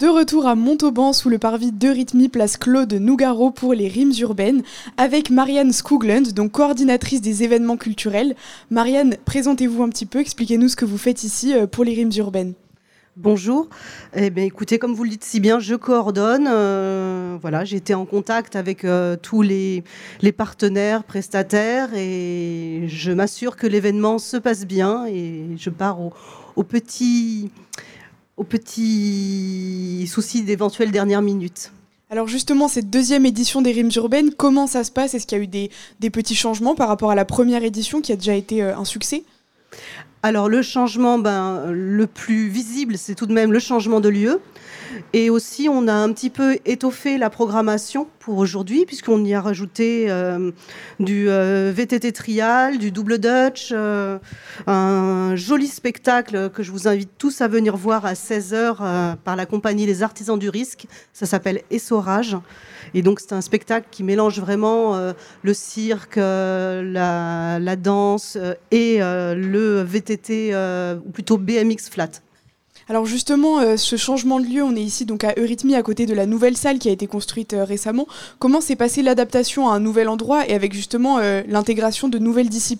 De retour à Montauban sous le parvis d'Eurythmie, place Claude Nougaro pour les rimes urbaines, avec Marianne Skoglund, donc coordinatrice des événements culturels. Marianne, présentez-vous un petit peu, expliquez-nous ce que vous faites ici pour les rimes urbaines. Bonjour. Écoutez, comme vous le dites si bien, je coordonne. J'ai été en contact avec tous les partenaires, prestataires, et je m'assure que l'événement se passe bien. Et je pars aux petits soucis d'éventuelles dernières minutes. Alors justement, cette deuxième édition des rimes urbaines, comment ça se passe ? Est-ce qu'il y a eu des petits changements par rapport à la première édition qui a déjà été un succès ? Alors le changement, le plus visible, c'est tout de même le changement de lieu. Et aussi, on a un petit peu étoffé la programmation pour aujourd'hui, puisqu'on y a rajouté du VTT trial, du double Dutch, un joli spectacle que je vous invite tous à venir voir à 16h par la compagnie Les Artisans du Risque. Ça s'appelle Essorage. Et donc, c'est un spectacle qui mélange vraiment le cirque, la danse et le VTT, ou plutôt BMX flat. Alors justement, ce changement de lieu, on est ici donc à Eurythmie, à côté de la nouvelle salle qui a été construite récemment. Comment s'est passée l'adaptation à un nouvel endroit et avec justement l'intégration de nouvelles disciplines ?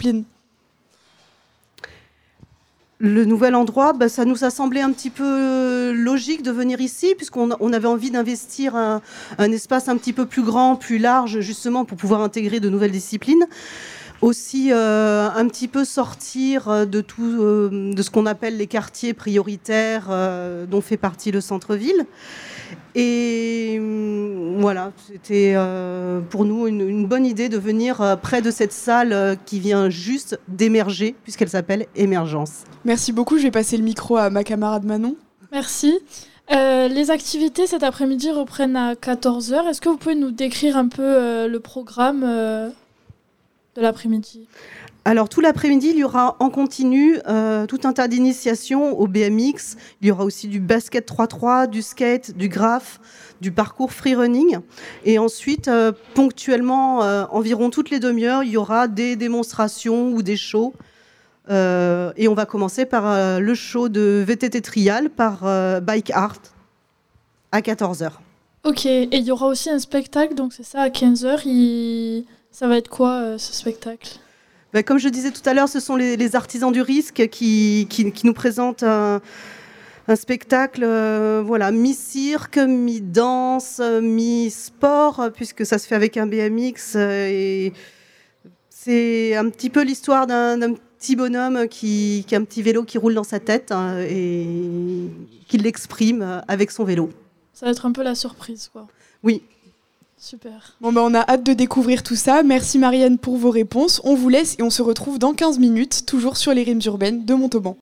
Le nouvel endroit, ça nous a semblé un petit peu logique de venir ici, puisqu'on avait envie d'investir un espace un petit peu plus grand, plus large, justement pour pouvoir intégrer de nouvelles disciplines. Aussi un petit peu sortir de ce qu'on appelle les quartiers prioritaires dont fait partie le centre-ville. Et voilà, c'était pour nous une bonne idée de venir près de cette salle qui vient juste d'émerger, puisqu'elle s'appelle Émergence. Merci beaucoup, je vais passer le micro à ma camarade Manon. Merci. Les activités cet après-midi reprennent à 14h. Est-ce que vous pouvez nous décrire un peu le programme de l'après-midi ? Alors tout l'après-midi, il y aura en continu tout un tas d'initiations au BMX. Il y aura aussi du basket 3x3, du skate, du graph, du parcours free running. Et ensuite, ponctuellement, environ toutes les demi-heures, il y aura des démonstrations ou des shows. Et on va commencer par le show de VTT Trial par Bike Art à 14h. Ok, et il y aura aussi un spectacle, donc c'est ça, à 15h. Ça va être quoi ce spectacle ? Comme je disais tout à l'heure, ce sont les artisans du risque qui nous présentent un spectacle mi-cirque, mi-danse, mi-sport, puisque ça se fait avec un BMX. Et c'est un petit peu l'histoire d'un petit bonhomme qui a un petit vélo qui roule dans sa tête et qui l'exprime avec son vélo. Ça va être un peu la surprise, quoi. Oui. Super. Bon on a hâte de découvrir tout ça. Merci Marianne pour vos réponses. On vous laisse et on se retrouve dans 15 minutes, toujours sur les rimes urbaines de Montauban.